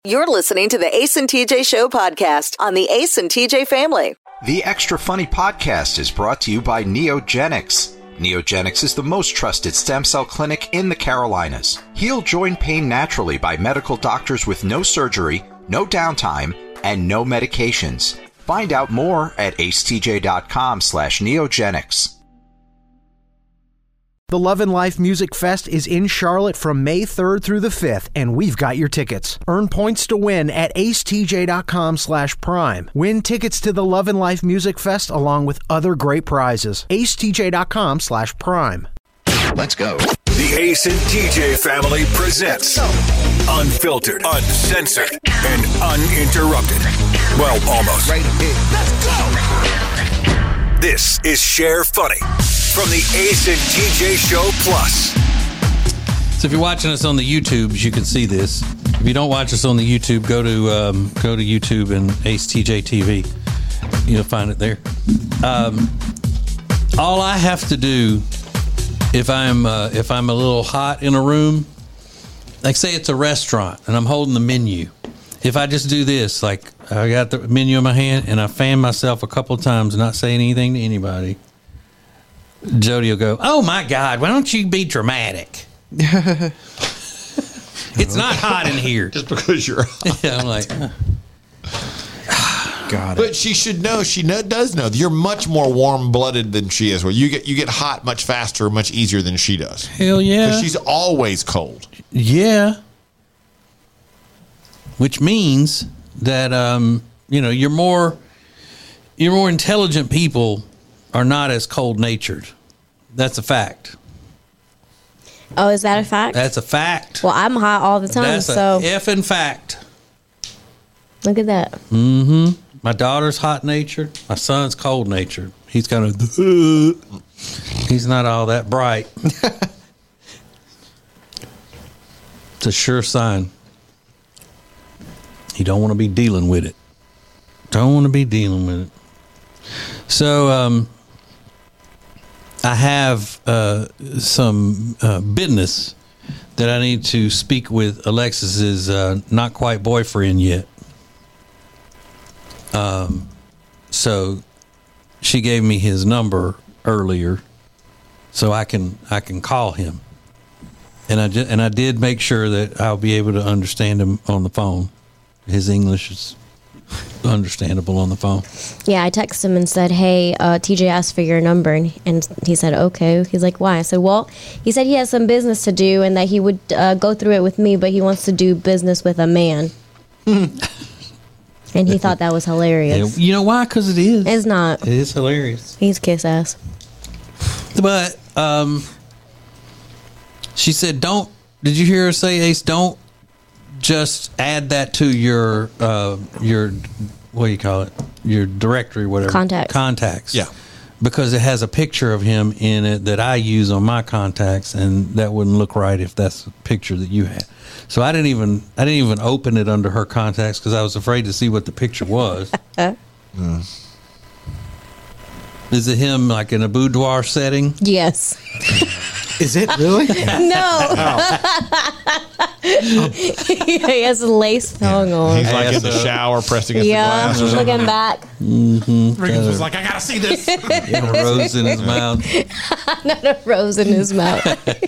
You're listening to the Ace and TJ Show podcast on the Ace and TJ family. The Extra Funny podcast is brought to you by Neogenics. Neogenics is the most trusted stem cell clinic in the Carolinas. Heal joint pain naturally by medical doctors with no surgery, no downtime, and no medications. Find out more at acetj.com/neogenics. The Love and Life Music Fest is in Charlotte from May 3rd through the 5th, and we've got your tickets. Earn points to win at acetj.com/prime. Win tickets to the Love and Life Music Fest along with other great prizes. acetj.com/prime. Let's go. The Ace and TJ family presents Unfiltered, Uncensored, and Uninterrupted. Well, almost. Right here. Let's go! This is Share Funny from the Ace and TJ Show Plus. So if you're watching us on the YouTubes, you can see this. If you don't watch us on the YouTube, go to YouTube and Ace TJ TV. You'll find it there. All I have to do if I'm a little hot in a room, like say it's a restaurant and I'm holding the menu. If I just do this, like I got the menu in my hand and I fan myself a couple of times and not say anything to anybody, Jody will go, "Oh my God, why don't you be dramatic?" It's not hot in here. Just because you're hot. Yeah, I'm like, got it. But she should know. She does know. You're much more warm-blooded than she is. Where you get hot much faster, much easier than she does. Hell yeah. Because she's always cold. Yeah. Which means that you're more intelligent people are not as cold-natured. That's a fact. Oh, is that a fact? That's a fact. Well, I'm hot all the time, That's so a effing fact. Look at that. Mm-hmm. My daughter's hot-natured. My son's cold-natured. He's kind of... He's not all that bright. It's a sure sign. You don't want to be dealing with it. Don't want to be dealing with it. So, I have some business that I need to speak with Alexis's not quite boyfriend yet. So she gave me his number earlier, so I can call him. And I did make sure that I'll be able to understand him on the phone. His English is understandable on the phone. Yeah, I texted him and said, "Hey, TJ asked for your number," and he said, "Okay." He's like, "Why?" I said, "Well, he said he has some business to do and that he would go through it with me, but he wants to do business with a man." And he thought that was hilarious. You know why? Because it is. It's not. It is hilarious. He's kiss ass. But she said, "Don't." Did you hear her say, Ace? Don't just add that to your what do you call it? Your directory, whatever. Contacts. Yeah. Because it has a picture of him in it that I use on my contacts, and that wouldn't look right if that's a picture that you had. So I didn't even open it under her contacts because I was afraid to see what the picture was. Is it him like in a boudoir setting? Yes. Is it really? No. He has a lace thong on. He's like in the shower pressing against the glass or something. Looking back. Mm-hmm. Riggins was like, "I gotta see this." A rose in his mouth. Not a rose in his mouth.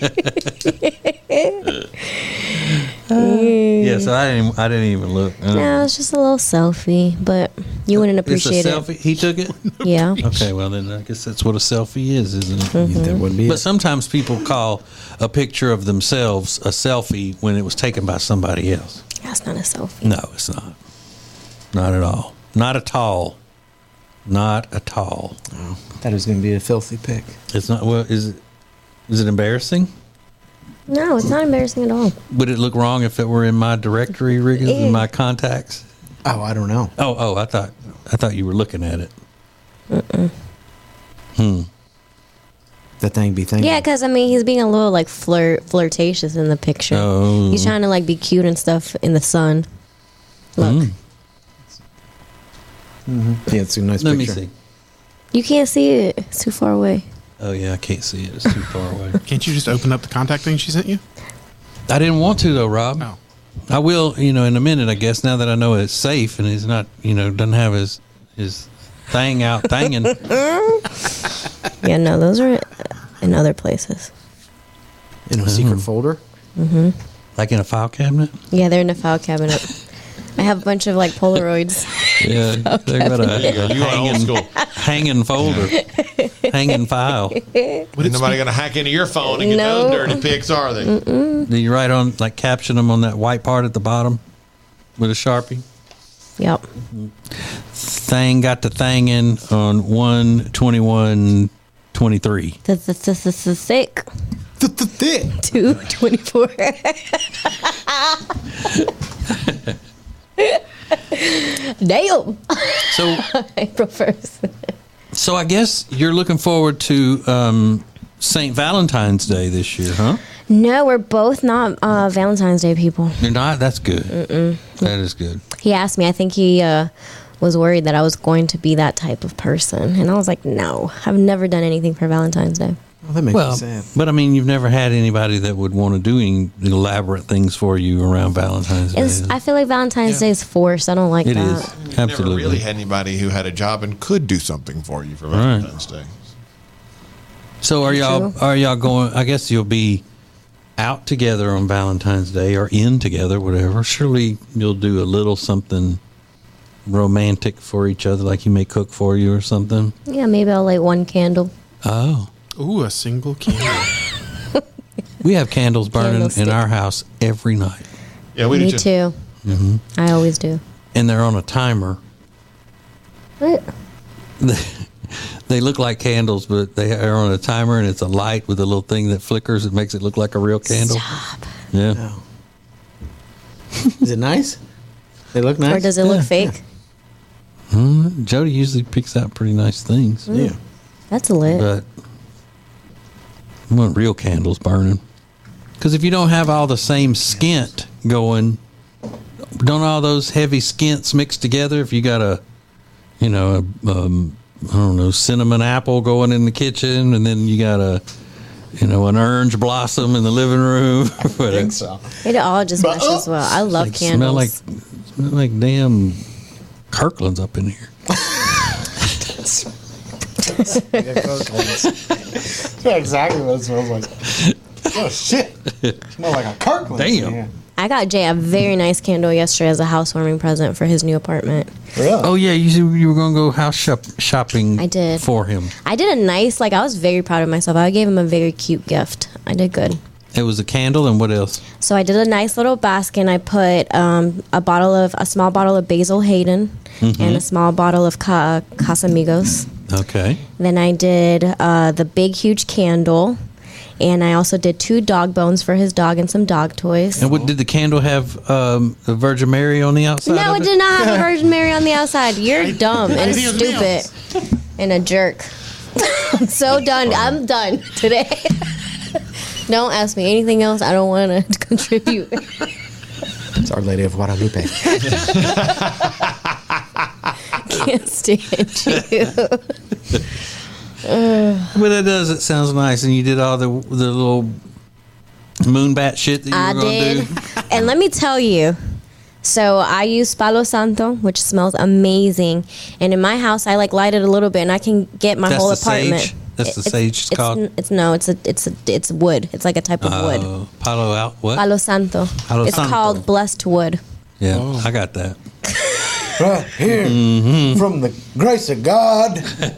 Yeah, so I didn't even look. No, it's just a little selfie, but you wouldn't appreciate it's a selfie? He took it? Yeah. Okay, well then I guess that's what a selfie is, isn't it? Mm-hmm. That wouldn't be But it. sometimes people call a picture of themselves a selfie when it was taken by somebody else. That's not a selfie. No, it's not. Not at all. Not at all. Not at all. Oh, that was going to be a filthy pic. It's not. Well, is it embarrassing? No, it's not embarrassing at all. Would it look wrong if it were in my directory, Riggins, in my contacts? Oh, I don't know. Oh, I thought you were looking at it. The thing be thinking. Yeah, because I mean, he's being a little like flirtatious in the picture. Oh. He's trying to like be cute and stuff in the sun. Look, Yeah, it's a nice Let picture. me see. you can't see it; it's too far away. Oh yeah, I can't see it. It's too far away. Can't you just open up the contact thing she sent you? I didn't want to though, Rob. Oh. I will, in a minute, I guess, now that I know it's safe and he's not, doesn't have his thing out thanging. Yeah, no, those are in other places. In a secret folder? Mm-hmm. Like in a file cabinet? Yeah, they're in a file cabinet. I have a bunch of like Polaroids. Yeah, they've got a hanging folder, hanging file. Ain't nobody going to hack into your phone and get those dirty pics, are they? Do you write on, like, caption them on that white part at the bottom with a Sharpie? Yep. Thing got the thing in on 1/21/23. That's sick. 2/24. Damn. So April 1st. So I guess you're looking forward to St. Valentine's Day this year, huh? No, we're both not Valentine's Day people. You're not? That's good. Mm-mm. That is good. He asked me. I think he was worried that I was going to be that type of person. And I was like, no, I've never done anything for Valentine's Day. Well, that makes me sad. But I mean, you've never had anybody that would want to do elaborate things for you around Valentine's Day. I feel like Valentine's Day is forced. I don't like that. It is. Absolutely. Never really had anybody who had a job and could do something for you for Valentine's Day. So are y'all going, I guess you'll be out together on Valentine's Day or in together, whatever. Surely you'll do a little something romantic for each other, like he may cook for you or something. Yeah, maybe I'll light one candle. Oh. Ooh, a single candle. We have candles burning in our house every night. Yeah, we Me do too. Mm-hmm. I always do. And they're on a timer. What? They look like candles, but they are on a timer, and it's a light with a little thing that flickers. It makes it look like a real candle. Stop. Yeah. No. Is it nice? They look nice? Or does it look fake? Jody usually picks out pretty nice things. Yeah. That's lit. But I want real candles burning. Because if you don't have all the same skint going, don't all those heavy skints mix together? If you got a cinnamon apple going in the kitchen, and then you got an orange blossom in the living room. I think so. It all just meshes well. I love candles. Smell like damn Kirkland's up in here. Yeah, exactly what it smells like. Oh, shit. It smells like a Kirkland. Damn. I got Jay a very nice candle yesterday as a housewarming present for his new apartment. Really? Oh, yeah. You said you were going to go house shopping I did. For him. I did a nice, I was very proud of myself. I gave him a very cute gift. I did good. It was a candle, and what else? So I did a nice little basket, and I put a small bottle of Basil Hayden and a small bottle of Casamigos. Okay. Then I did the big, huge candle, and I also did 2 dog bones for his dog and some dog toys. And what did the candle have? The Virgin Mary on the outside? No, of it did not have a Virgin Mary on the outside. You're dumb and stupid and a jerk. I'm so done. I'm done today. Don't ask me anything else. I don't want to contribute. It's Our Lady of Guadalupe. Can't stand you. But it sounds nice. And you did all the little moonbat shit that you were going to do? And let me tell you. So I use Palo Santo, which smells amazing. And in my house, I light it a little bit, and I can get my whole apartment. Sage? That's the sage it's called? It's wood. It's like a type of wood. Palo out what? Palo Santo. It's called blessed wood. Yeah, I got that. Right here, from the grace of God.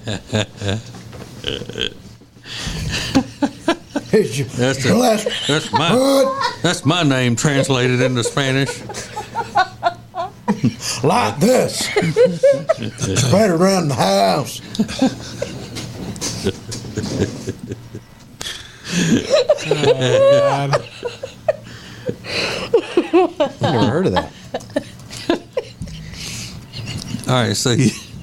That's my name translated into Spanish. Like this. Spread it around the house. God. I've never heard of that. All right, so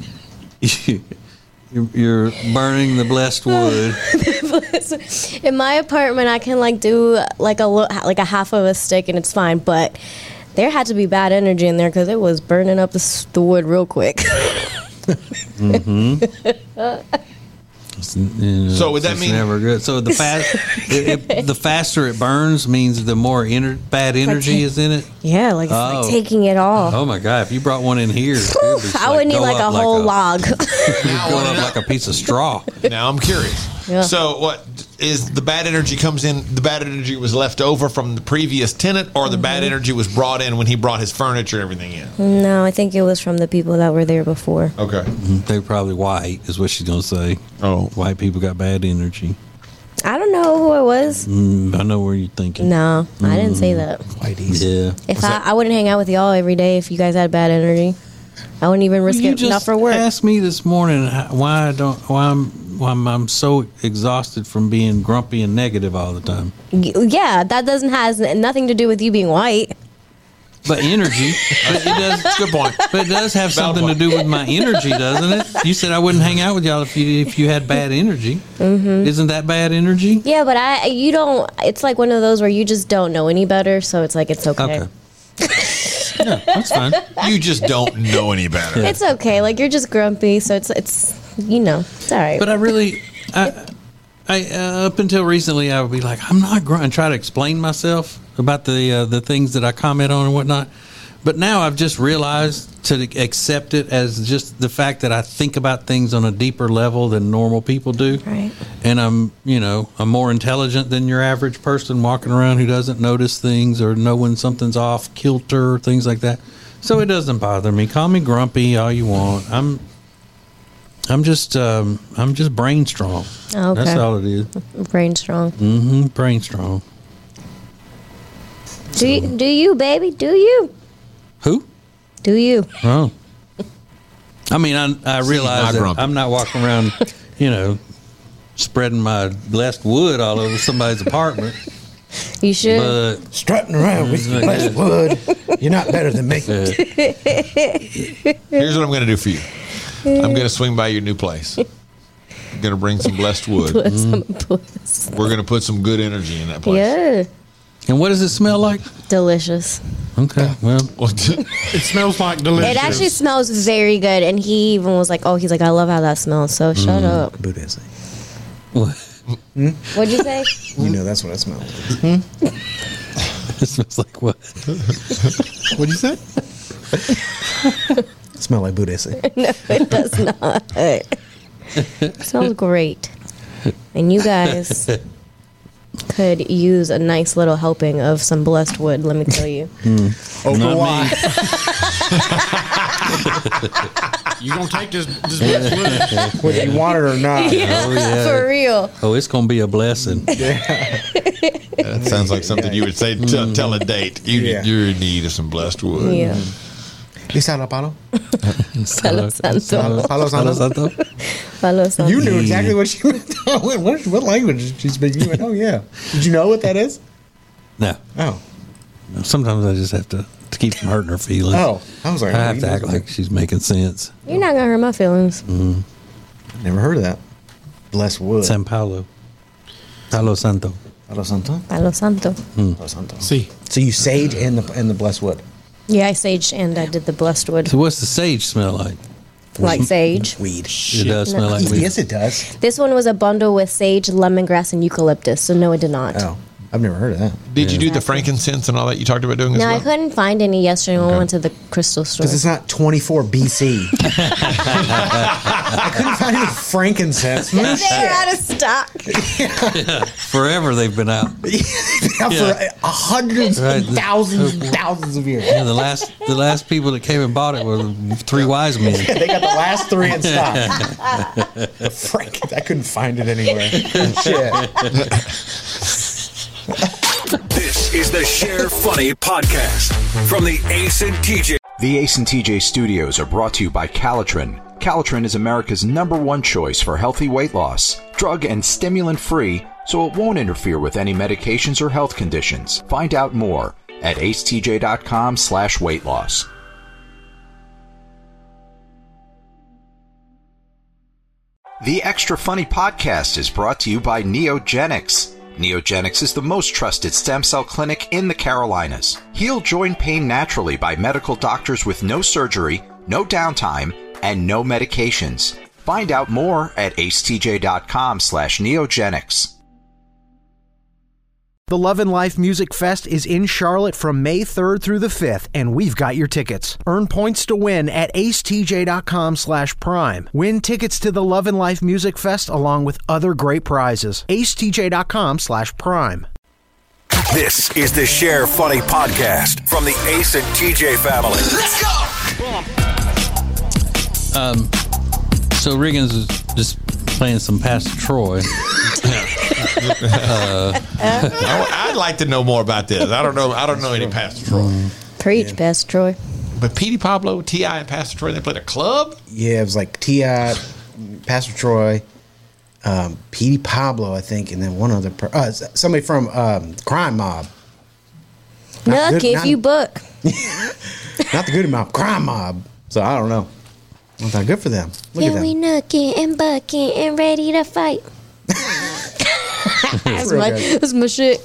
you're burning the blessed wood. In my apartment, I can do like a half of a stick, and it's fine. But there had to be bad energy in there because it was burning up the wood real quick. So would that it's mean- never good? So the the faster it burns means the more bad energy is in it. Yeah, like it's like taking it all. Oh my God! If you brought one in here, I would need like a whole log. It would go up like a piece of straw. Now I'm curious. Yeah. So what is the bad energy comes in? The bad energy was left over from the previous tenant, or the bad energy was brought in when he brought his furniture and everything in? No, I think it was from the people that were there before. Okay. They're probably white, is what she's gonna say. Oh. White people got bad energy. I don't know who it was. I know where you're thinking. No, I didn't say that. Whiteies. Yeah. If I wouldn't hang out with y'all every day if you guys had bad energy. I wouldn't even risk it. Not for work. You asked me this morning why I'm so exhausted from being grumpy and negative all the time. Yeah, that has nothing to do with you being white. But energy, but it does. Good point. But it does have something to do with my energy, doesn't it? You said I wouldn't hang out with y'all if you had bad energy. Mm-hmm. Isn't that bad energy? Yeah, but you don't. It's like one of those where you just don't know any better, so it's like it's okay. Okay. Yeah, that's fine. You just don't know any better. It's okay. Like you're just grumpy, so it's it's all right. But I up until recently, I would be like, I'm not grumpy, and try to explain myself about the things that I comment on and whatnot. But now I've just realized to accept it as just the fact that I think about things on a deeper level than normal people do. Right. And I'm more intelligent than your average person walking around who doesn't notice things or know when something's off kilter, things like that. So it doesn't bother me. Call me grumpy all you want. I'm just brain strong. Okay. That's all it is. Brain strong. Mm-hmm. Brain strong. Do you, baby? Do you? Who? Do you? Oh. I mean, I realize that I'm not walking around, spreading my blessed wood all over somebody's apartment. You should. But Strutting around with your blessed wood. You're not better than me. Here's what I'm going to do for you. I'm going to swing by your new place. I'm going to bring some blessed wood. Put some bliss. We're going to put some good energy in that place. Yeah. and what does it smell like? Delicious. Okay, well, It smells like delicious. It actually smells very good, and he even was like, he's like, I love how that smells, so shut up. Buddhist. What'd you say? You know that's what it smells like. it smells like what? What'd you say? It smells like Buddhist. No, it does not. It smells great. And you guys could use a nice little helping of some blessed wood, let me tell you. Over why? You gonna take this blessed wood? Whether you want it or not. yeah. For real. Oh, it's gonna be a blessing. That sounds like something you would say. Tell a date. You're in need of some blessed wood. Yeah. Isala Palo? Palo Santo. Palo Santo? Palo Santo. You knew exactly what she meant. What language is she speaking? You went, oh, yeah. Did you know what that is? No. Oh. Sometimes I just have to keep from hurting her feelings. Oh. I was like, I have to act like she's making sense. You're not going to hurt my feelings. Never heard of that. Blessed wood. San Paulo. Palo Santo. Palo Santo? Palo Santo. Palo Santo. See, So you sage and the blessed wood. Yeah, I saged and I did the blessed wood. So what's the sage smell like? Like sage. Weed. It does smell like weed. Yes, it does. This one was a bundle with sage, lemongrass, and eucalyptus, so no, it did not. Oh. I've never heard of that. Did you do the frankincense and all that you talked about doing as No, well? I couldn't find any yesterday when we went to the crystal store. Because it's not 24 BC. I couldn't find any frankincense. No shit. They're out of stock. Forever they've been out. For hundreds and thousands and thousands of years. Yeah, the last people that came and bought it were three wise men. They got the last three in stock. I couldn't find it anywhere. Shit. This is the Share Funny podcast from the Ace and TJ. The Ace and TJ studios are brought to you by Calitrin. Calitrin is America's #1 choice for healthy weight loss. Drug and stimulant free, so it won't interfere with any medications or health conditions. Find out more at acetj.com/weight loss. The Extra Funny podcast is brought to you by Neogenics. Neogenics is the most trusted stem cell clinic in the Carolinas. Heal joint pain naturally by medical doctors with no surgery, no downtime, and no medications. Find out more at acetj.com/neogenics. The Love and Life Music Fest is in Charlotte from May 3rd through the 5th, and we've got your tickets. Earn points to win at acetj.com/prime. Win tickets to the Love and Life Music Fest along with other great prizes. acetj.com/prime. This is the Share Funny podcast from the Ace and TJ family. Let's go! So Riggins is just playing some Pastor Troy. I'd like to know more about this. I don't know any Pastor Troy. Preach, Pastor Troy. But Petey Pablo, T.I., and Pastor Troy, they played a club? Yeah, it was like T.I., Pastor Troy, Petey Pablo, I think, and then one other somebody from Crime Mob. Nucky if you book. Not the Goody Mob, Crime Mob. So I don't know. Well, that's good for them. Look at them. We nookie and bucky and ready to fight. That's my shit.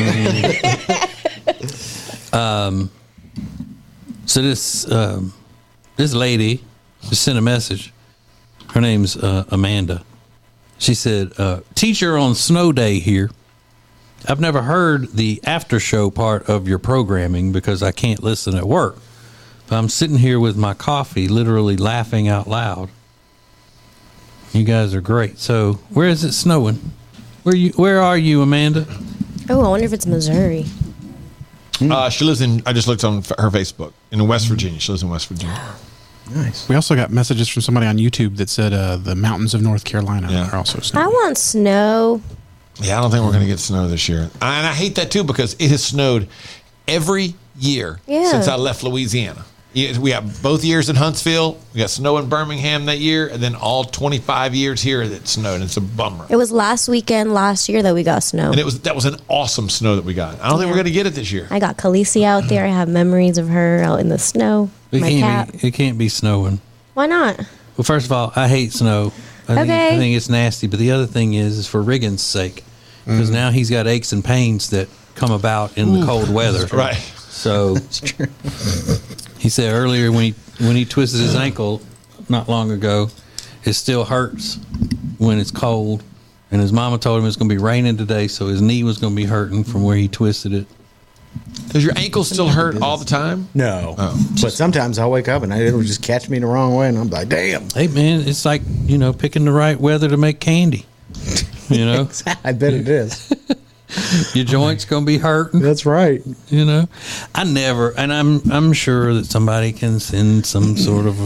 So this lady just sent a message. Her name's Amanda. She said, teacher on snow day here. I've never heard the after show part of your programming because I can't listen at work. But I'm sitting here with my coffee, literally laughing out loud. You guys are great. So where is it snowing? Where are you, Amanda? Oh, I wonder if it's Missouri. She lives in, I just looked on her Facebook, in West Virginia. She lives in West Virginia. Nice. We also got messages from somebody on YouTube that said the mountains of North Carolina are also snowing. I want snow. Yeah, I don't think we're going to get snow this year. And I hate that, too, because it has snowed every year since I left Louisiana. We have both years in Huntsville. We got snow in Birmingham that year, and then all 25 years here that snowed. And it's a bummer. It was last weekend, last year that we got snow. And that was an awesome snow that we got. I don't think we're going to get it this year. I got Khaleesi out there. I have memories of her out in the snow. It can't be snowing. Why not? Well, first of all, I hate snow. I think it's nasty. But the other thing is for Riggins' sake, because now he's got aches and pains that come about in the cold weather. Right. So he said earlier when he twisted his ankle not long ago, it still hurts when it's cold. And his mama told him it's going to be raining today, so his knee was going to be hurting from where he twisted it. Does your ankle still hurt all the time? No. But sometimes I'll wake up and it'll just catch me the wrong way, and I'm like, damn. Hey, man, it's like, picking the right weather to make candy. I bet it is. Your joints going to be hurting. That's right. I never, and I'm sure that somebody can send some sort of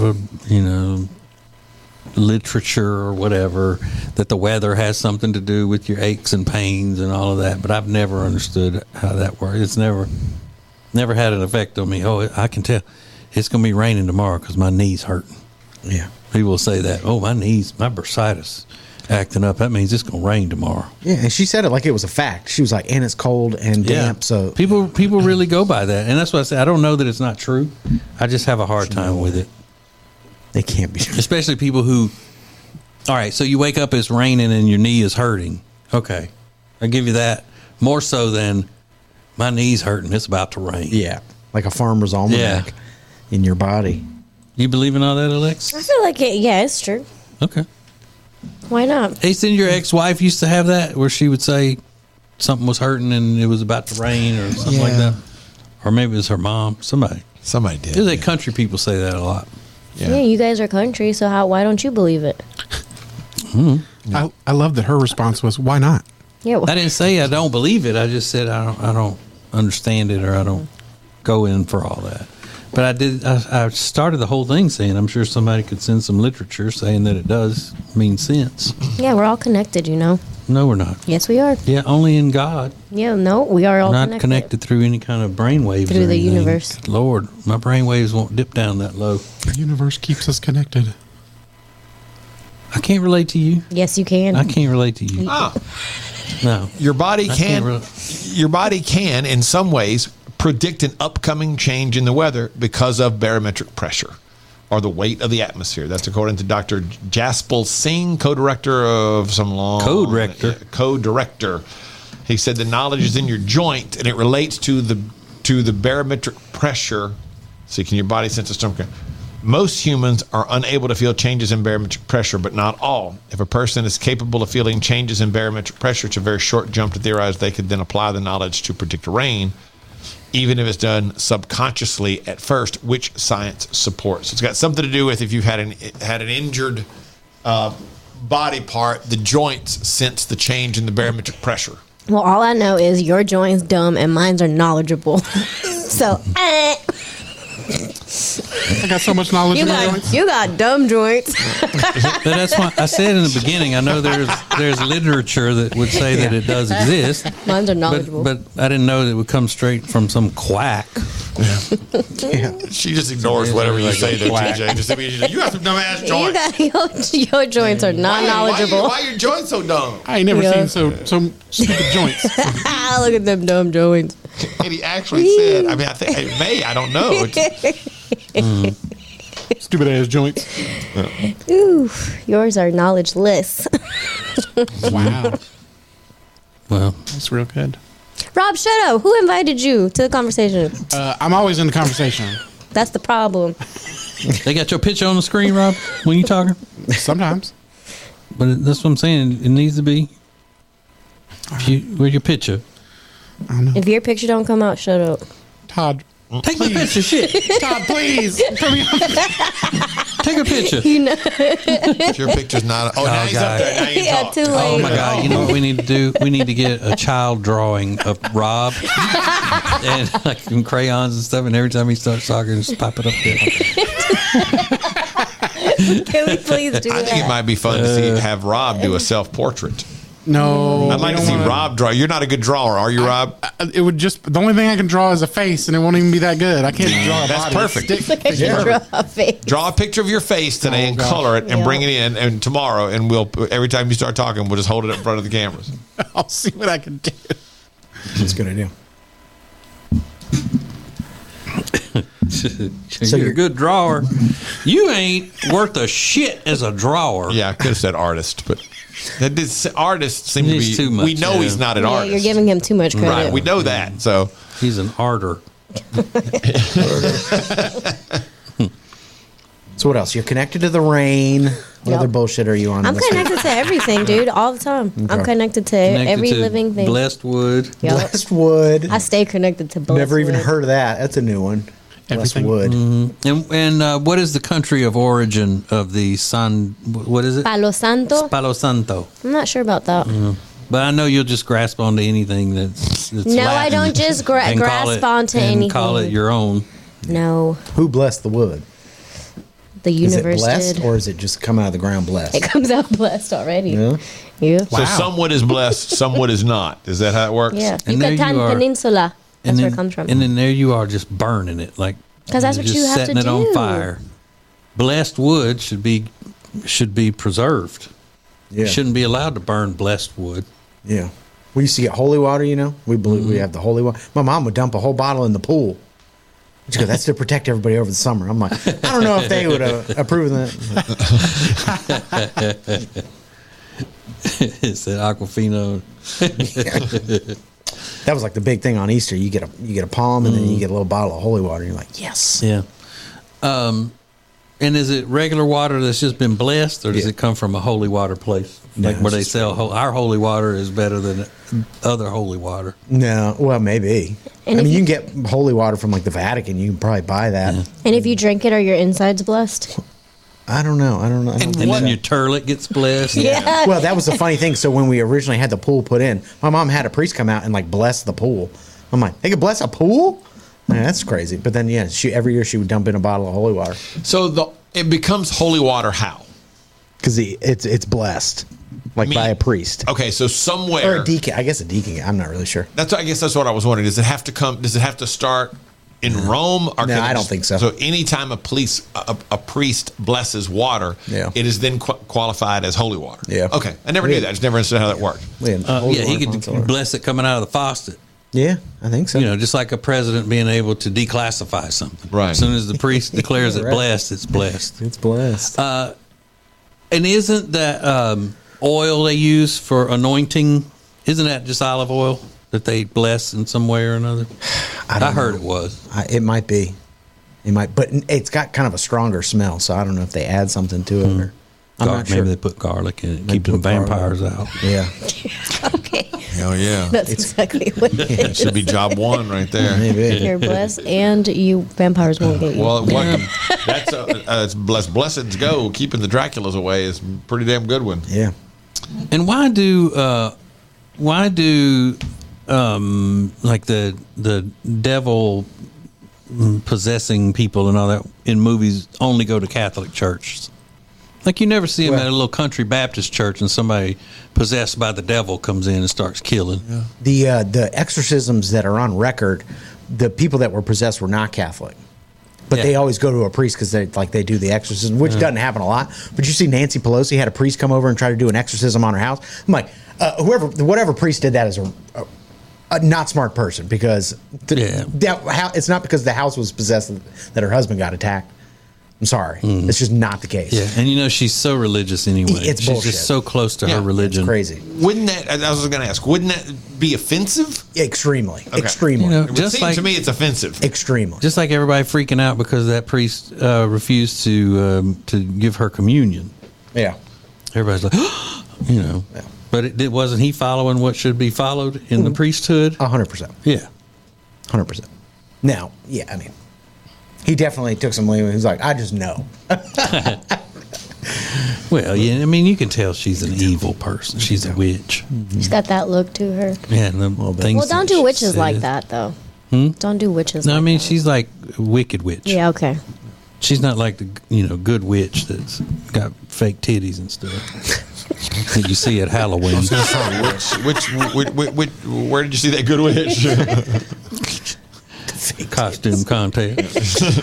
literature or whatever that the weather has something to do with your aches and pains and all of that, but I've never understood how that works. It's never had an effect on me. Oh, I can tell it's going to be raining tomorrow because my knee's hurting. Yeah. People will say that. Oh, my bursitis acting up. That means it's going to rain tomorrow. Yeah, and she said it like it was a fact. She was like, and it's cold and damp. So people really go by that, and that's why I say I don't know that it's not true. I just have a hard time with it. They can't be. Especially people who, all right, so you wake up, it's raining and your knee is hurting. Okay. I'll give you that. More so than my knee's hurting, it's about to rain. Yeah. Like a farmer's almanac in your body. You believe in all that, Alex? I feel like it's true. Okay. Why not? Hey, didn't your ex-wife used to have that where she would say something was hurting and it was about to rain or something like that? Or maybe it was her mom. Somebody did. There's like country people say that a lot. Yeah, you guys are country, so why don't you believe it? I love that her response was, why not? Yeah, I didn't say I don't believe it. I just said I don't understand it, or I don't go in for all that. But I did. I started the whole thing saying I'm sure somebody could send some literature saying that it does mean sense. Yeah, we're all connected, No, we're not. Yes, we are. Yeah, only in God. Yeah, no, we are all not connected through any kind of brainwaves. Through the universe. Good Lord, my brainwaves won't dip down that low. The universe keeps us connected. I can't relate to you. Yes, you can. I can't relate to you. No. Your body can. Your body can, in some ways, predict an upcoming change in the weather because of barometric pressure or the weight of the atmosphere. That's according to Dr. Jaspal Singh, co-director of some long... Co-director. He said the knowledge is in your joint, and it relates to the barometric pressure. So can your body sense a storm? Most humans are unable to feel changes in barometric pressure, but not all. If a person is capable of feeling changes in barometric pressure, it's a very short jump to theorize they could then apply the knowledge to predict rain, even if it's done subconsciously at first, which science supports. It's got something to do with if you've had an injured body part, the joints sense the change in the barometric pressure. Well, all I know is your joint's dumb and mine's are knowledgeable. So, I got so much knowledge in my joints. you got dumb joints. But that's why I said in the beginning, I know there's literature that would say that it does exist. Mine's are knowledgeable. But I didn't know that it would come straight from some quack. Yeah. She just ignores whatever you say there, TJ. Just immediately, you got some dumb ass joints. Your joints are not knowledgeable. Why are your joints so dumb? I ain't never seen so stupid joints. Look at them dumb joints. And he actually said, I mean, I think it may, I don't know. Stupid ass joints. Ooh, yours are knowledgeless. Wow. Well, That's real good. Rob, shut up. Who invited you to the conversation? I'm always in the conversation. That's the problem. they got your picture on the screen, Rob, when you talking? Sometimes. But that's what I'm saying. It needs to be. Where's your picture? I don't know. If your picture don't come out, shut up. Todd. Take my picture, shit. Todd, please. Come here. Take a picture. Your picture's not. Oh, now he's up God. there. Now you Yeah, talk. too late. Oh my God! You know what we need to do? We need to get a child drawing of Rob, and like some crayons and stuff. And every time he starts talking, just pop it up there. Can we please do I that? think it might be fun to have Rob do a self-portrait. No. I'd like to see Rob draw. You're not a good drawer, are you, Rob? It would just, the only thing I can draw is a face, and it won't even be that good. I can't draw a That's body. perfect. Draw a picture of your face today and color it and bring it in, and tomorrow, and we'll every time you start talking, we'll just hold it up in front of the cameras. I'll see what I can do. That's a good idea. You're a good drawer. You ain't worth a shit as a drawer. Yeah, I could have said artist, but artist seems to be. Too much, we know he's not an Yeah, artist. you're giving him too much credit. Right, we know that. So he's an arter. So what else? You're connected to the rain. What Yep. other bullshit are you on? I'm connected to everything, dude, all the time. I'm connected to every living thing. Blessed wood. Yep. Blessed wood. I stay connected to blessed Never even wood. heard of that. That's a new one. Blessed Everything. wood. And what is the country of origin of the what is it? Palo Santo? Palo Santo. I'm not sure about that. But I know you'll just grasp onto anything that's No, Latin I don't just and call grasp it- onto and anything. call it your own. No, Who blessed the wood? the Is it universe blessed did. or is it just come out of the ground blessed? It comes out blessed already. Yeah. Yeah. So some wood is blessed, some wood is not. Is that how it works? Yeah. And there Yucatan you are. Peninsula. That's And where then, it comes from. And then there you are, just burning it, like 'Cause that's what just you have to setting it on do. fire. Blessed wood should be preserved. Yeah. You shouldn't be allowed to burn blessed wood. Yeah. We used to get holy water, you know. We believe we have the holy water. My mom would dump a whole bottle in the pool. She goes, that's to protect everybody over the summer. I'm like, I don't know if they would approve of that. It's that Aquafina. That was like the big thing on Easter. You get a palm and then you get a little bottle of holy water. And you're like, yes. Yeah. And is it regular water that's just been blessed, or does Yeah. it come from a holy water place? No, Like where it's they just sell our holy water is better than other holy water. No, well, maybe. And I if mean, you- you can get holy water from like the Vatican. You can probably buy that. And if you drink it, are your insides blessed? I don't know. And then your turlet gets blessed. Yeah. Well, that was the funny thing. So when we originally had the pool put in, my mom had a priest come out and like bless the pool. I'm like, they could bless a pool? Man, that's crazy. But then, yeah, every year she would dump in a bottle of holy water So it becomes holy water how? because it's blessed, like by a priest. Okay, so somewhere Or a deacon. I guess a deacon. I'm not really sure. I guess that's what I was wondering. Does it have to start in Rome? Or No, can I it don't just- think so. So anytime a priest blesses water, Yeah. it is then qualified as holy water. Yeah. Okay, I never knew that. I just never understood how that worked. Yeah, holy Yeah, he water could consoler. bless it coming out of the faucet. Yeah, I think so. You know, just like a president being able to declassify something. Right. As soon as the priest declares it Right. blessed, it's blessed. It's blessed. And isn't that oil they use for anointing? Isn't that just olive oil that they bless in some way or another? I heard it was. It might be. They might, but it's got kind of a stronger smell, so I don't know if they add something to it. Or I'm not sure. Maybe they put garlic in it, keep the vampires out. Yeah. Okay. Hell yeah. That's exactly what it is. It should be job one right there. Maybe. You're blessed, and you vampires won't get you. Well, that's it's blesseds go. Keeping the Draculas away is a pretty damn good one. Yeah. And why do like the devil possessing people and all that in movies only go to Catholic churches? Like you never see them at a little country Baptist church and somebody possessed by the devil comes in and starts killing. Yeah. The exorcisms that are on record, the people that were possessed were not Catholic. But they always go to a priest because they do the exorcism, which doesn't happen a lot. But you see Nancy Pelosi had a priest come over and try to do an exorcism on her house. I'm like, whatever priest did that is a not smart person, because it's not because the house was possessed that her husband got attacked. I'm sorry. It's just not the case. Yeah, and she's so religious anyway. It's she's bullshit. just so close to her religion. It's crazy. Wouldn't that, I was going to ask, wouldn't that be offensive? Extremely. Okay. Extremely. It would seem to me it's offensive. Extremely. Just like everybody freaking out because that priest refused to give her communion. Yeah. Everybody's like, Yeah. But it wasn't he following what should be followed in the priesthood? 100%. Yeah. 100%. Now, yeah, I mean, he definitely took some leeway. He was like, I just know. Well, yeah, I mean, you can tell she's an evil person. She's a witch. She's got that look to her. Yeah, and the things. Well, don't do witches like that, though. Don't do witches. No, like I mean, that. she's like a wicked witch. Yeah, okay. She's not like the good witch that's got fake titties and stuff that you see at Halloween. Where did you see that good witch? Costume contest.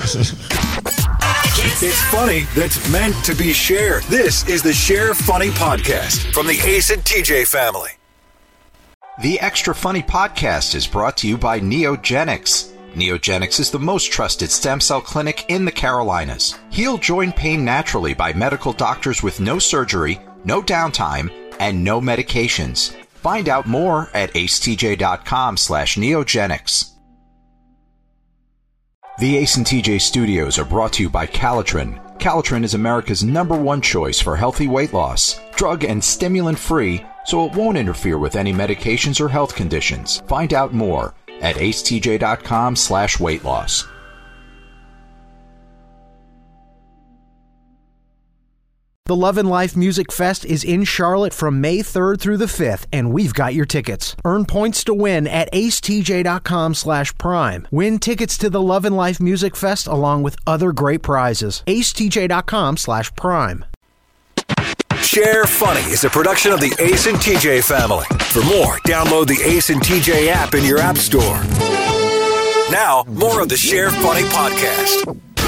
It's funny that's meant to be shared. This is the Share Funny Podcast from the Ace and TJ family. The Extra Funny Podcast is brought to you by Neogenics. Neogenics is the most trusted stem cell clinic in the Carolinas. Heal joint pain naturally by medical doctors with no surgery, no downtime, and no medications. Find out more at acetj.com/neogenics. The Ace and TJ studios are brought to you by Calitrin. Calitrin is America's #1 choice for healthy weight loss. Drug and stimulant free, so it won't interfere with any medications or health conditions. Find out more at acetj.com/weight loss. The Love and Life Music Fest is in Charlotte from May 3rd through the 5th, and we've got your tickets. Earn points to win at acetj.com/prime. Win tickets to the Love and Life Music Fest along with other great prizes. acetj.com/prime. Share Funny is a production of the Ace and TJ family. For more, download the Ace and TJ app in your app store. Now, more of the Share Funny podcast.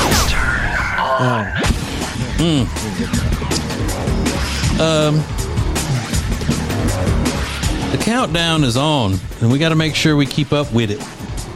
The countdown is on, and we got to make sure we keep up with it.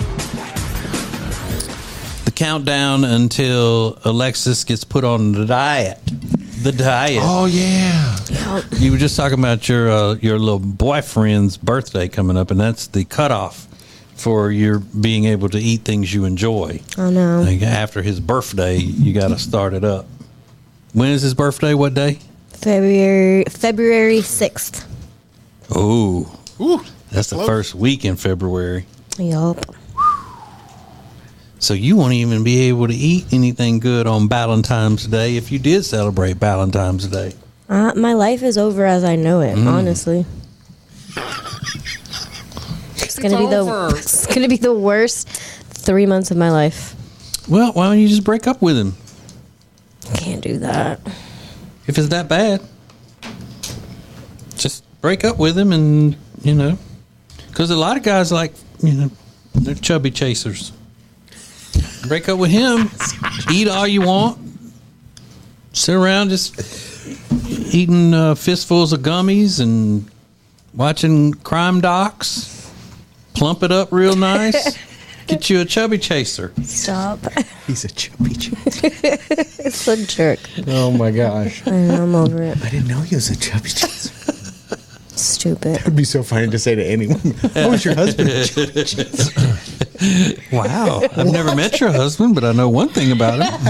The countdown until Alexis gets put on the diet. The diet. Oh, yeah. You were just talking about your little boyfriend's birthday coming up, and that's the cutoff for your being able to eat things you enjoy. Oh, no. Like after his birthday, you got to start it up. When is his birthday? What day? February 6th. Oh, that's the first week in February. Yup. So you won't even be able to eat anything good on Valentine's Day if you did celebrate Valentine's Day. My life is over as I know it, honestly. It's gonna be the worst 3 months of my life. Well, why don't you just break up with him? Can't do that. If it's that bad, just break up with him, and because a lot of guys they're chubby chasers. Break up with him, eat all you want, sit around just eating fistfuls of gummies and watching crime docs, plump it up real nice, get you a chubby chaser. Stop. He's a chubby chaser. It's a jerk. Oh, my gosh. I'm over it. I didn't know he was a chubby chaser. Stupid. It would be so funny to say to anyone, how was your husband a chubby chaser? Wow. I've never met your husband, but I know one thing about him.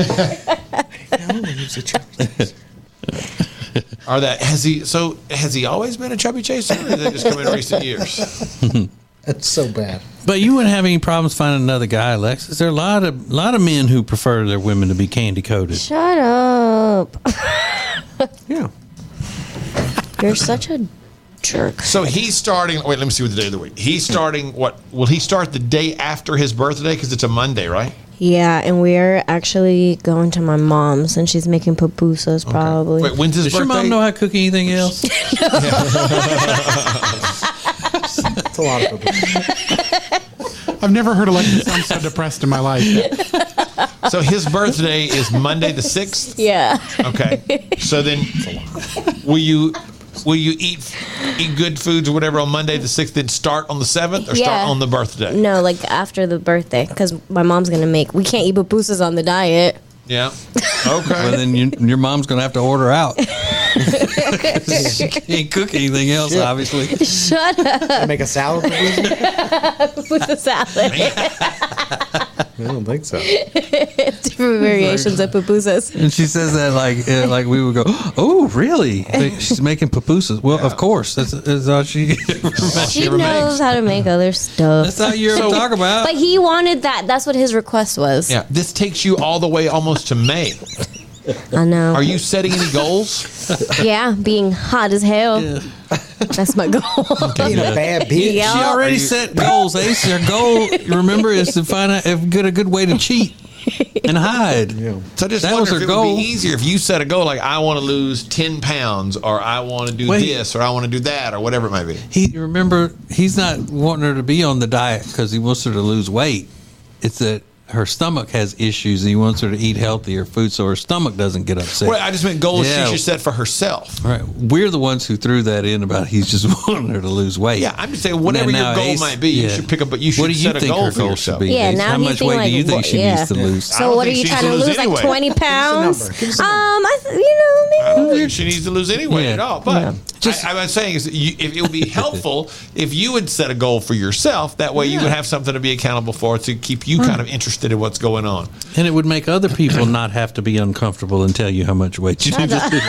Has he always been a chubby chaser, or did they just come in recent years? That's so bad. But you wouldn't have any problems finding another guy, Alexis. There are a lot of men who prefer their women to be candy coated. Shut up. Yeah. You're such a jerk. So he's starting. Wait, let me see what the day of the week. He's starting. What will he start the day after his birthday? Because it's a Monday, right? Yeah, and we're actually going to my mom's, and she's making pupusas probably. Wait, when's his Does birthday? your mom know how to cook anything else? It's a lot of people. I've never heard Alexis sound so depressed in my life. So his birthday is Monday the 6th? Yeah. Okay. So then will you eat good foods or whatever on Monday the 6th, then start on the 7th or start on the birthday? No, like after the birthday, because my mom's going to make, we can't eat pupusas on the diet. Yeah. Okay. Well, then your mom's going to have to order out. She can't cook anything else, obviously. Shut up. Make a salad? Pupusa salad. I don't think so. Different variations of pupusas. And she says that like we would go, oh, really? She's making pupusas. Well, of course. That's all she She knows how to make other stuff. That's all you ever talk about. But he wanted that. That's what his request was. Yeah. This takes you all the way almost to May. I know. Are you setting any goals? Yeah, being hot as hell. Yeah. That's my goal. Being a bad bitch. Yeah. She already set goals, Ace. Her goal, remember, is to find out get a good way to cheat and hide. So I just That wonder was if her it goal. would be easier if you set a goal like I want to lose 10 pounds or I want to do this or I want to do that or whatever it might be. He's not wanting her to be on the diet because he wants her to lose weight. It's that her stomach has issues and he wants her to eat healthier food so her stomach doesn't get upset. Well, I just meant goals Yeah. she should set for herself. Right. We're the ones who threw that in about he's just wanting her to lose weight. Yeah, I'm just saying whatever Now your goal Ace- might be, you yeah. should pick up. But you should What do you set a think goal her for goal yourself. should be? Yeah, Ace? now How he's much being weight like, do you think she yeah. needs to lose? I So don't what are think you she trying to needs to lose? lose Like anyway. 20 pounds? Give us a number. I don't think she needs to lose any weight Yeah. at all. But I'm saying is if it would be helpful if you would set a goal for yourself. That way you would have something to be accountable for to keep you kind of interested in what's going on. And it would make other people not have to be uncomfortable and tell you how much weight you need to lose.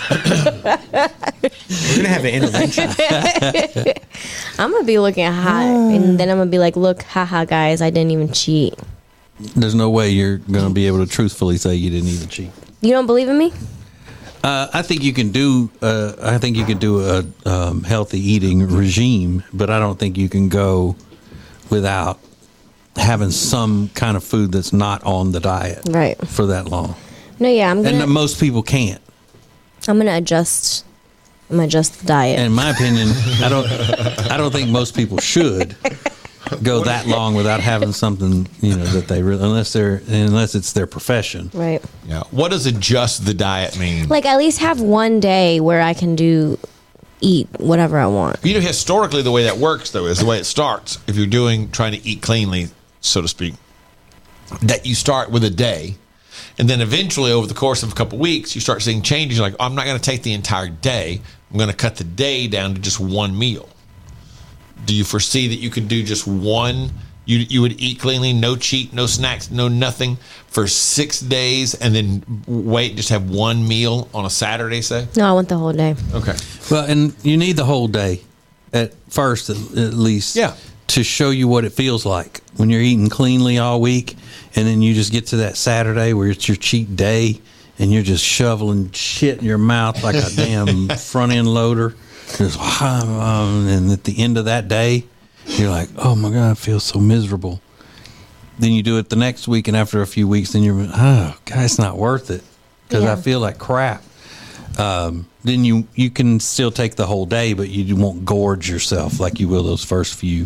We're going to have an intervention. I'm going to be looking hot. And then I'm going to be like, look, haha, guys, I didn't even cheat. There's no way you're going to be able to truthfully say you didn't even cheat. You don't believe in me? I think you can do. I think you can do a healthy eating regime, but I don't think you can go without having some kind of food that's not on the diet, Right. for that long. No, yeah, I'm And most people can't. gonna adjust. I'm gonna adjust the diet. In my opinion, I don't think most people should go that long without having something, that they really, unless it's their profession. Right. Yeah. What does adjust the diet mean? Like at least have one day where I can eat whatever I want. Historically, the way that works, though, is the way it starts. If you're trying to eat cleanly, so to speak, that you start with a day, and then eventually, over the course of a couple of weeks, you start seeing changes. You're like, I'm not going to take the entire day. I'm going to cut the day down to just one meal. Do you foresee that you could do just one? You would eat cleanly, no cheat, no snacks, no nothing for 6 days, and then just have one meal on a Saturday, say? No, I want the whole day. Okay. Well, and you need the whole day at first, at least, to show you what it feels like when you're eating cleanly all week, and then you just get to that Saturday where it's your cheat day, and you're just shoveling shit in your mouth like a damn front end loader. And at the end of that day, you're like, oh my God, I feel so miserable. Then you do it the next week, and after a few weeks, then you're, oh, God, it's not worth it because I feel like crap. Then you can still take the whole day, but you won't gorge yourself like you will those first few.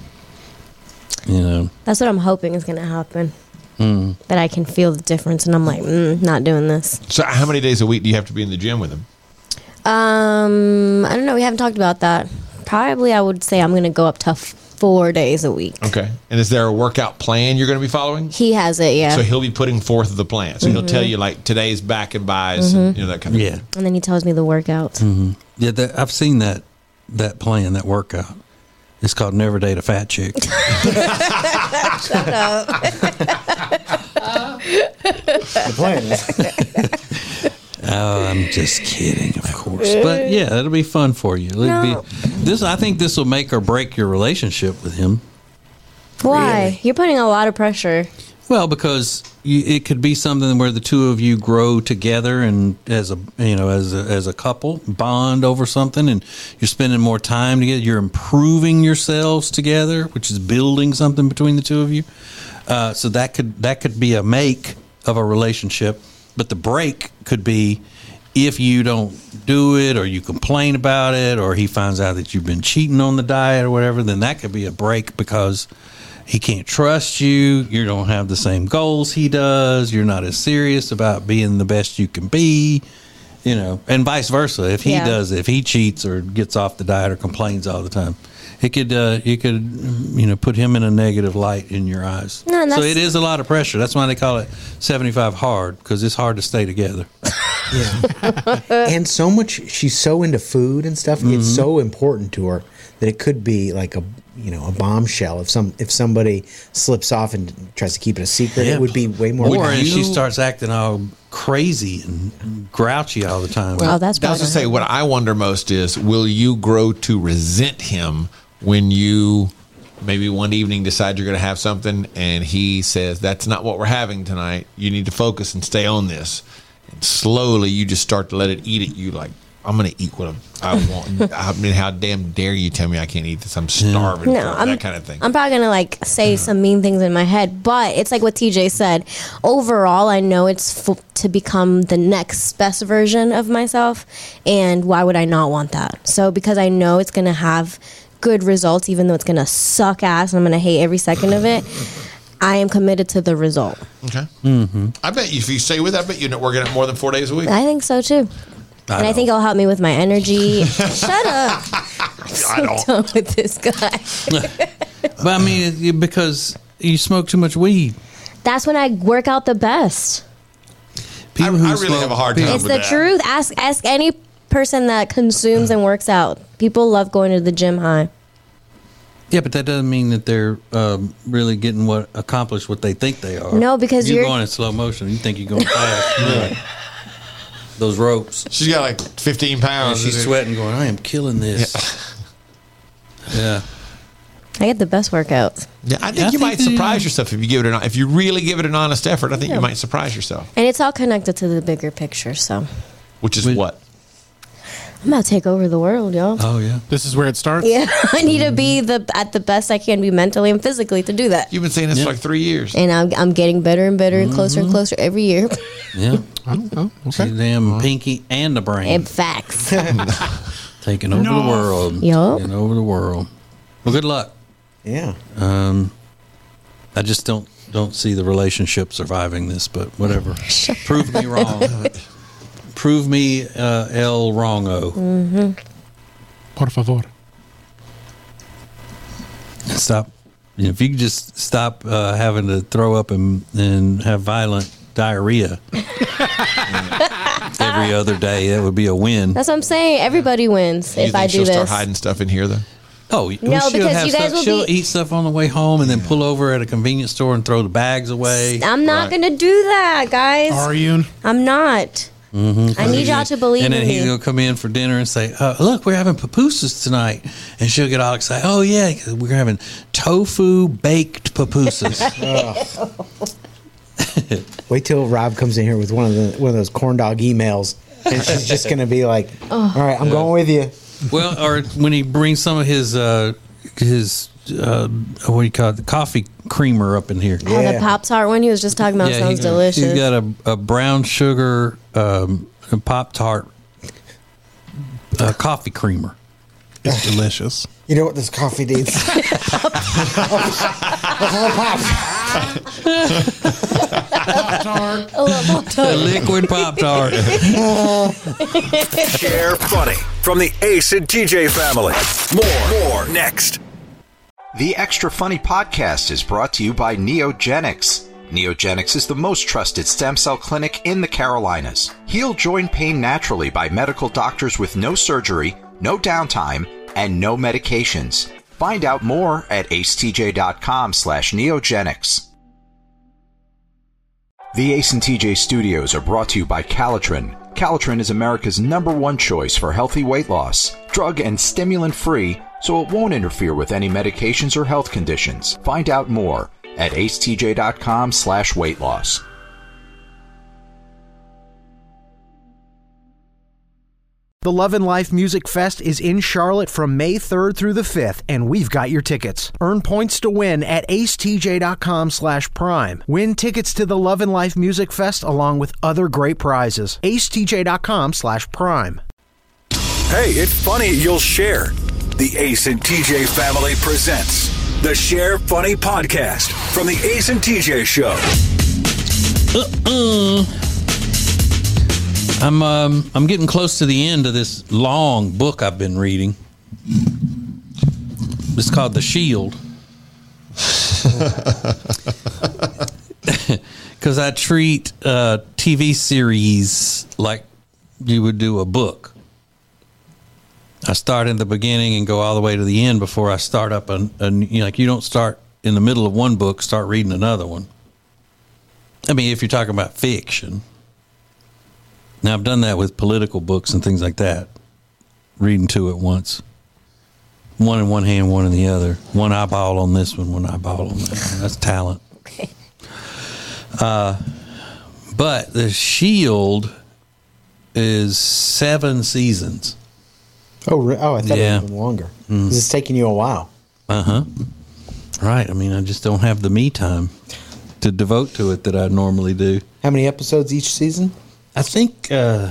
That's what I'm hoping is going to happen. That I can feel the difference, and I'm like, not doing this. So how many days a week do you have to be in the gym with him? I don't know. We haven't talked about that. Probably, I would say I'm going to go up to 4 days a week. Okay. And is there a workout plan you're going to be following? He has it, yeah. So he'll be putting forth the plan. So he'll tell you, like, today's back and buys, and, that kind of thing. And then he tells me the workouts. Yeah, I've seen that plan, that workout. It's called Never Date a Fat Chick. Shut up. The plan is. Oh, I'm just kidding, of course. But yeah, it'll be fun for you. I think this will make or break your relationship with him. Why? Really? You're putting a lot of pressure. Well, because it could be something where the two of you grow together and as a couple bond over something, and you're spending more time together. You're improving yourselves together, which is building something between the two of you. So that could be a make of a relationship, but the break could be if you don't do it, or you complain about it, or he finds out that you've been cheating on the diet or whatever. Then that could be a break because he can't trust you. You don't have the same goals he does. You're not as serious about being the best you can be, and vice versa. If he does, if he cheats or gets off the diet or complains all the time, it could, you could, put him in a negative light in your eyes. No, so it is a lot of pressure. That's why they call it 75 hard, because it's hard to stay together. Yeah. And so much, she's so into food and stuff. Mm-hmm. It's so important to her that it could be like a bombshell. If somebody slips off and tries to keep it a secret, it would be way more. Or if she starts acting all crazy and grouchy all the time. Well, that's I was to say, what I wonder most is, will you grow to resent him when you maybe one evening decide you're going to have something and he says, that's not what we're having tonight. You need to focus and stay on this. And slowly you just start to let it eat at you like, I'm going to eat what I want. I mean, how damn dare you tell me I can't eat this? I'm starving. That kind of thing. I'm probably going to say some mean things in my head, but it's like what TJ said. Overall, I know it's to become the next best version of myself. And why would I not want that? So because I know it's going to have good results, even though it's going to suck ass and I'm going to hate every second of it, I am committed to the result. Okay. Mm-hmm. I bet if you stay with it, I bet you're not working it more than 4 days a week. I think so too. I think it'll help me with my energy. Shut up. I'm so done with this guy. But I mean, because you smoke too much weed. That's when I work out the best. I really have a hard time with that. It's the truth. Ask any person that consumes and works out. People love going to the gym high. Yeah, but that doesn't mean that they're really getting accomplished what they think they are. No, because you're going in slow motion. You think you're going fast. Yeah. Those ropes. She's got like 15 pounds. And she's sweating, going, I am killing this. Yeah. I get the best workouts. Yeah, I think you might surprise yourself if you give it if you really give it an honest effort. I think you might surprise yourself. And it's all connected to the bigger picture. So, which is what? I'm about to take over the world, y'all. Oh yeah, this is where it starts. Yeah, I need to be at the best I can be mentally and physically to do that. You've been saying this for like 3 years, and I'm getting better and better and closer and closer every year. Yeah, okay. She's damn pinky and the brain. And facts. Taking over the world. Yup. Taking over the world. Well, good luck. Yeah. I just don't see the relationship surviving this, but whatever. Prove me wrong. Prove me el wrongo. Mm-hmm. Por favor. Stop. If you could just stop having to throw up and have violent diarrhea every other day, that would be a win. That's what I'm saying. Everybody wins if I do she'll this. Start hiding stuff in here, though? Oh, no, because you guys will she'll eat stuff on the way home and then pull over at a convenience store and throw the bags away. I'm not going to do that, guys. Are you? I'm not. Mm-hmm. I need y'all to believe in me. And then he's going to come in for dinner and say, look, we're having pupusas tonight. And she'll get all excited. Oh, yeah, we're having tofu baked pupusas. Wait till Rob comes in here with one of those corn dog emails. And she's just going to be like, all right, I'm going with you. Well, or when he brings some of his what do you call it, the coffee creamer up in here. Oh, the Pop-Tart one he was just talking about sounds delicious. He's got a brown sugar Pop-Tart coffee creamer. It's delicious. You know what this coffee needs? Pop-Tart. A liquid Pop-Tart. Share funny from the Ace and TJ family. More next. The Extra Funny podcast is brought to you by Neogenics. Neogenics is the most trusted stem cell clinic in the Carolinas. Heal joint pain naturally by medical doctors with no surgery, no downtime, and no medications. Find out more at acetj.com/neogenics. The Ace and TJ Studios are brought to you by Calitrin. Calitrin is America's #1 choice for healthy weight loss. Drug and stimulant free, so it won't interfere with any medications or health conditions. Find out more at acetj.com/weight loss. The Love and Life Music Fest is in Charlotte from May 3rd through the 5th, and we've got your tickets. Earn points to win at acetj.com/prime. Win tickets to the Love and Life Music Fest along with other great prizes. acetj.com/prime. Hey, it's funny you'll share. The Ace and TJ family presents the Share Funny Podcast from the Ace and TJ Show. I'm getting close to the end of this long book I've been reading. It's called The Shield. Because I treat TV series like you would do a book. I start in the beginning and go all the way to the end before I start up like you don't start in the middle of one book, start reading another one. I mean, if you're talking about fiction. Now, I've done that with political books and things like that. Reading two at once. One in one hand, one in the other. One eyeball on this one eyeball on that one. That's talent. Okay. But The Shield is 7 seasons. Oh, I thought it was longer. This is taking you a while. Uh-huh. Right. I mean, I just don't have the me time to devote to it that I normally do. How many episodes each season? I think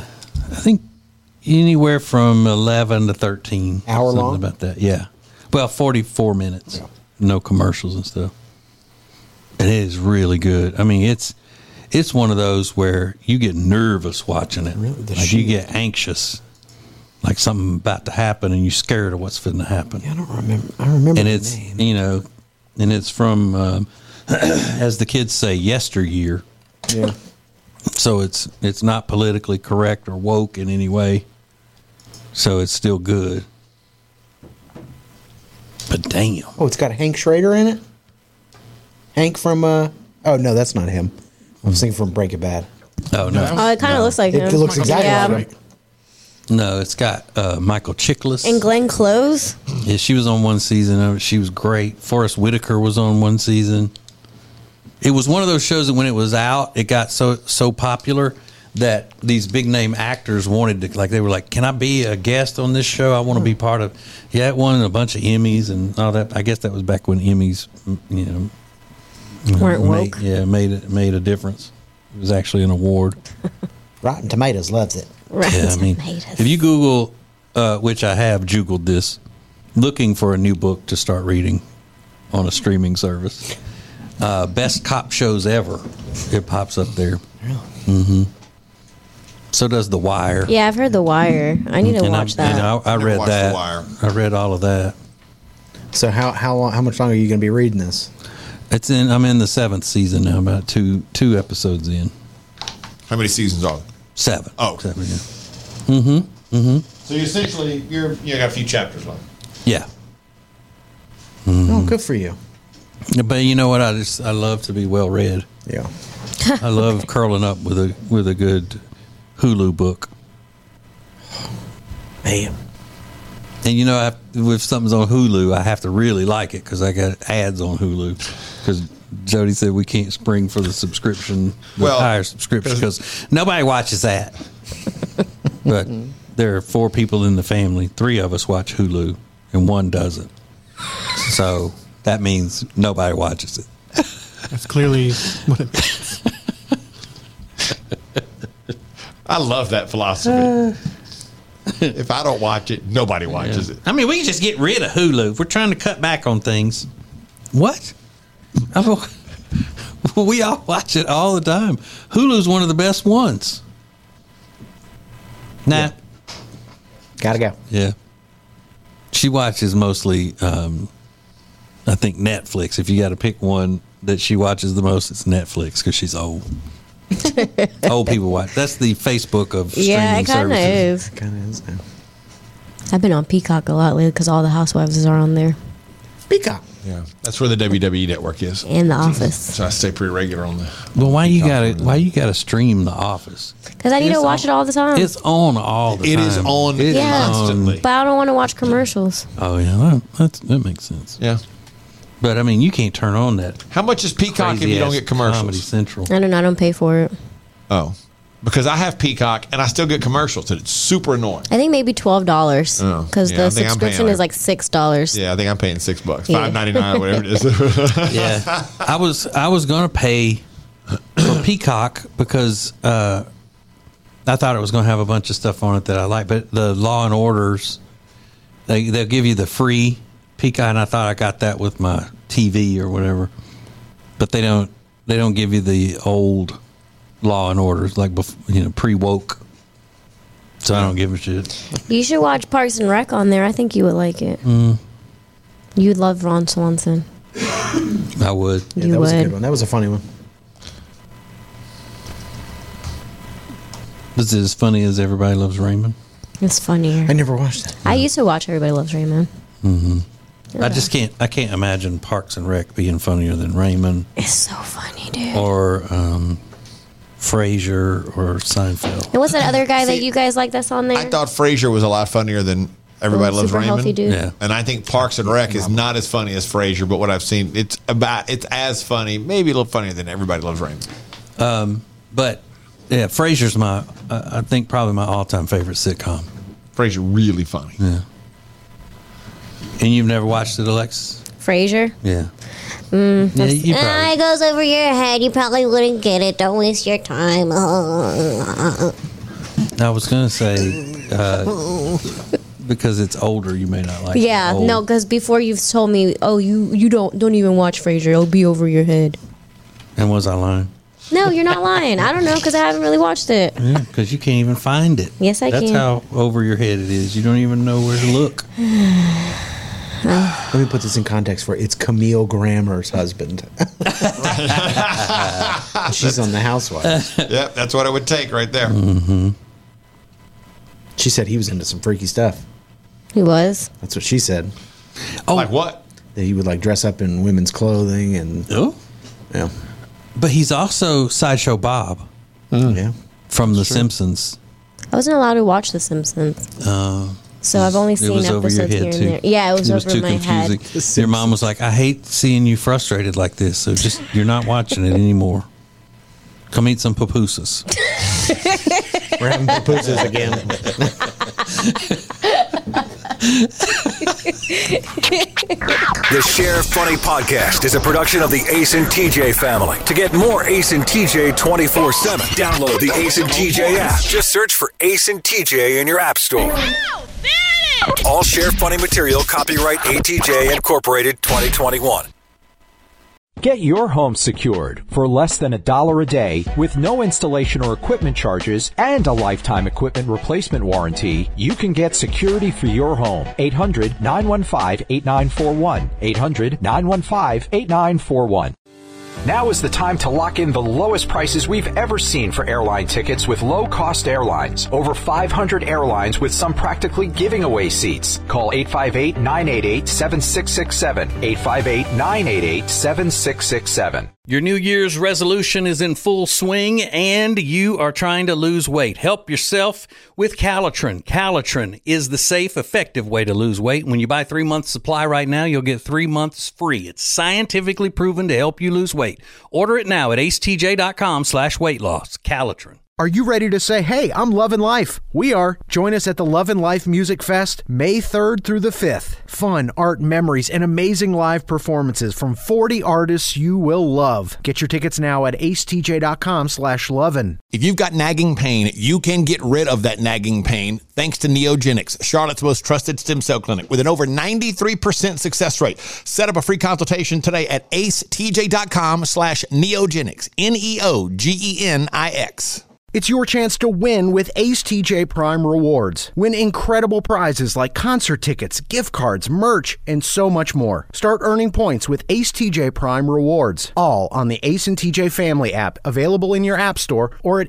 anywhere from 11 to 13. Hour long? Something about that, yeah. Well, 44 minutes. Yeah. No commercials and stuff. And it is really good. I mean, it's one of those where you get nervous watching it. Really? Like you get anxious. Like something about to happen and you're scared of what's going to happen. Yeah, I don't remember. I remember and the it's, name. you know, and it's from, as the kids say, yesteryear. Yeah. So it's not politically correct or woke in any way. So it's still good. But damn. Oh, it's got Hank Schrader in it? Hank from, oh, no, that's not him. I was thinking from Breaking Bad. Oh, no. Oh, it kind of looks like him. It looks exactly like him. No, it's got Michael Chiklis. And Glenn Close. Yeah, she was on one season of it. She was great. Forrest Whitaker was on one season. It was one of those shows that when it was out, it got so popular that these big name actors wanted to, like, they were like, can I be a guest on this show? I want to be part of. Yeah, it won a bunch of Emmys and all that. I guess that was back when Emmys, weren't woke. Made a difference. It was actually an award. Rotten Tomatoes loves it. Rotten Tomatoes. If you Google, which I have Googled this, looking for a new book to start reading on a streaming service, best cop shows ever, it pops up there. Really? Mm-hmm. So does The Wire. Yeah, I've heard The Wire. I need to watch that. I read that. The Wire. I read all of that. So how much longer are you going to be reading this? I'm in the 7th season now, about two episodes in. How many seasons are there? 7. Oh. 7, yeah. Mm-hmm. Mm-hmm. So you essentially, you got a few chapters left. Yeah. Mm-hmm. Oh, good for you. But you know what? I love to be well read. Yeah. I love curling up with a good Hulu book. Man. And you know, if something's on Hulu, I have to really like it because I got ads on Hulu. Because Jody said we can't spring for the subscription, higher subscription, because nobody watches that. But there are 4 people in the family. 3 of us watch Hulu, and 1 doesn't. So that means nobody watches it. That's clearly what it means. I love that philosophy. If I don't watch it, nobody watches it. I mean, we can just get rid of Hulu. We're trying to cut back on things. What? We all watch it all the time. Hulu's one of the best ones. Nah. Yeah. Gotta go. Yeah. She watches mostly, I think, Netflix. If you got to pick one that she watches the most, it's Netflix because she's old. Old people watch. That's the Facebook of streaming services. It kind of is. I've been on Peacock a lot lately because all the Housewives are on there. Peacock. Yeah, that's where the WWE Network is. And The Office. So I stay pretty regular on the. Well, why you gotta stream The Office? Because I need to watch it all the time. It's on all the time. It is on constantly. But I don't want to watch commercials. Oh yeah, that makes sense. Yeah. But I mean, you can't turn on that. How much is Peacock if you don't get commercials? Comedy Central. I don't pay for it. Oh, because I have Peacock and I still get commercials, and it's super annoying. I think maybe $12 because the subscription is like $6. Yeah, I think I'm paying $6, Yeah. $5.99 or whatever it is. Yeah, I was gonna pay for Peacock because I thought it was gonna have a bunch of stuff on it that I like, but the Law and Orders, they'll give you the free Peacock, and I thought I got that with my TV or whatever, but they don't give you the old Law and Orders like pre-woke. So I don't give a shit. You should watch Parks and Rec on there. I think you would like it. You'd love Ron Swanson. I would. Yeah, that was a good one. That was a funny one. Was it as funny as Everybody Loves Raymond? It's funnier. I never watched that. I used to watch Everybody Loves Raymond. I just can't imagine Parks and Rec being funnier than Raymond. It's so funny, dude. Or Frasier or Seinfeld. And what's that other guy that you guys like that's on there? I thought Frasier was a lot funnier than Everybody Loves Super Raymond. healthy dude. Yeah. And I think Parks and Rec is not as funny as Frasier, but what I've seen, it's as funny, maybe a little funnier than Everybody Loves Raymond. But yeah, Frasier's I think probably my all-time favorite sitcom. Frasier really funny. Yeah. And you've never watched it, Alexis? Frasier? Yeah. Yeah, you probably. It goes over your head. You probably wouldn't get it. Don't waste your time. I was going to say, because it's older, you may not like it. Yeah, no, because before you've told me, oh, you don't even watch Frasier. It'll be over your head. And was I lying? No, you're not lying. I don't know because I haven't really watched it. Yeah, because you can't even find it. Yes, I That's can. how over your head it is. You don't even know where to look. Let me put this in context for it's Camille Grammer's husband. She's on The Housewives. Yep, that's what it would take right there. Mm-hmm. She said he was into some freaky stuff. He was? That's what she said. Oh, Like what? That he would like dress up in women's clothing and Oh, yeah. but he's also Sideshow Bob Yeah. from The Simpsons. I wasn't allowed to watch The Simpsons. So I've only seen It was over your episodes head here too. and there. Yeah, it was over too my head. confusing. Your mom was like, "I hate seeing you frustrated like this. So just you're not watching it anymore. Come eat some pupusas." We're having pupusas again. The Share Funny Podcast is a production of the Ace and TJ family. To get more Ace and TJ 24/7, download the Ace and TJ app. Just search for Ace and TJ in your app store. All Share Funny material copyright ATJ Incorporated 2021. Get your home secured for less than $1 a day with no installation or equipment charges and a lifetime equipment replacement warranty. You can get security for your home. 800-915-8941. 800-915-8941. Now is the time to lock in the lowest prices we've ever seen for airline tickets with low-cost airlines. Over 500 airlines with some practically giving away seats. Call 858-988-7667. 858-988-7667. Your New Year's resolution is in full swing and you are trying to lose weight. Help yourself with Calitrin. Calitrin is the safe, effective way to lose weight. When you buy 3 months supply right now, you'll get 3 months free. It's scientifically proven to help you lose weight. Order it now at acetj.com/weight loss. Calitrin. Are you ready to say, hey, I'm loving life? We are. Join us at the Love and Life Music Fest, May 3rd through the 5th. Fun, art, memories, and amazing live performances from 40 artists you will love. Get your tickets now at acetj.com/lovin'. If you've got nagging pain, you can get rid of that nagging pain thanks to Neogenics, Charlotte's most trusted stem cell clinic with an over 93% success rate. Set up a free consultation today at acetj.com/neogenics, NEOGENIX. It's your chance to win with Ace TJ Prime Rewards. Win incredible prizes like concert tickets, gift cards, merch, and so much more. Start earning points with Ace TJ Prime Rewards. All on the Ace and TJ Family app, available in your app store or at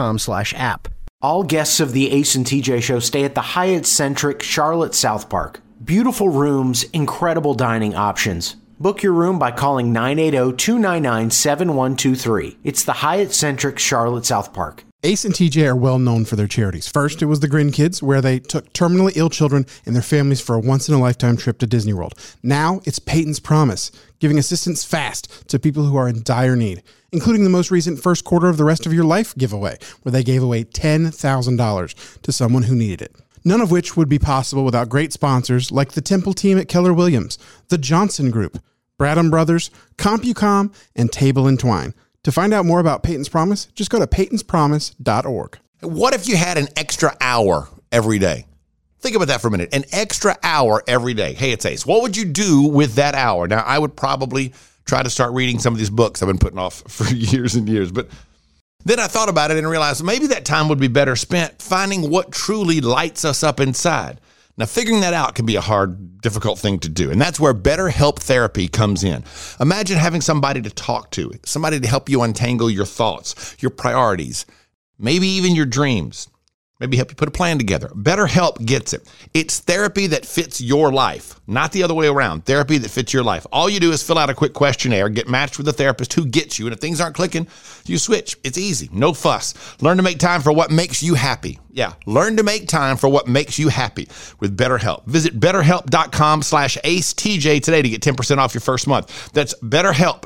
acetj.com/app. All guests of the Ace and TJ Show stay at the Hyatt Centric Charlotte South Park. Beautiful rooms, incredible dining options. Book your room by calling 980-299-7123. It's the Hyatt-centric Charlotte South Park. Ace and TJ are well known for their charities. First, it was the Grin Kids, where they took terminally ill children and their families for a once-in-a-lifetime trip to Disney World. Now, it's Peyton's Promise, giving assistance fast to people who are in dire need, including the most recent first quarter of the Rest of Your Life giveaway, where they gave away $10,000 to someone who needed it. None of which would be possible without great sponsors like the Temple team at Keller Williams, the Johnson Group, Bradham Brothers, CompuCom, and Table & Twine. To find out more about Peyton's Promise, just go to peytonspromise.org. What if you had an extra hour every day? Think about that for a minute. An extra hour every day. Hey, it's Ace. What would you do with that hour? Now, I would probably try to start reading some of these books I've been putting off for years and years. But then I thought about it and realized maybe that time would be better spent finding what truly lights us up inside. Now, figuring that out can be a hard, difficult thing to do. And that's where BetterHelp therapy comes in. Imagine having somebody to talk to, somebody to help you untangle your thoughts, your priorities, maybe even your dreams. Maybe help you put a plan together. BetterHelp gets it. It's therapy that fits your life, not the other way around. Therapy that fits your life. All you do is fill out a quick questionnaire, get matched with a therapist who gets you, and if things aren't clicking, you switch. It's easy. No fuss. Learn to make time for what makes you happy. Yeah, learn to make time for what makes you happy with BetterHelp. Visit BetterHelp.com/AceTJ today to get 10% off your first month. That's BetterHelp,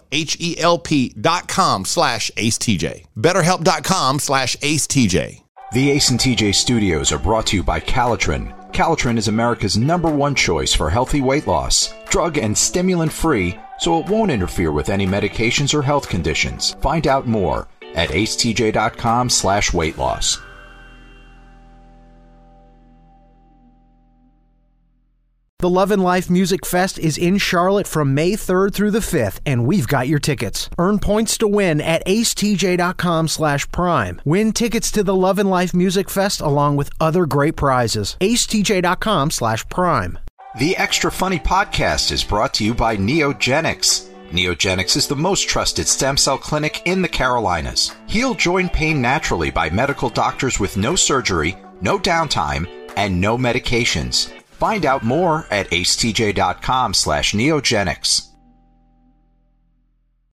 HELP.com/AceTJ. BetterHelp.com/AceTJ. The Ace and TJ studios are brought to you by Calitrin. Calitrin is America's #1 choice for healthy weight loss. Drug and stimulant free, so it won't interfere with any medications or health conditions. Find out more at acetj.com/weight loss. The Love and Life Music Fest is in Charlotte from May 3rd through the 5th, and we've got your tickets. Earn points to win at acetj.com/prime. Win tickets to the Love and Life Music Fest along with other great prizes. acetj.com/prime. The Extra Funny podcast is brought to you by Neogenics. Neogenics is the most trusted stem cell clinic in the Carolinas. Heal joint pain naturally by medical doctors with no surgery, no downtime, and no medications. Find out more at acetj.com/neogenics.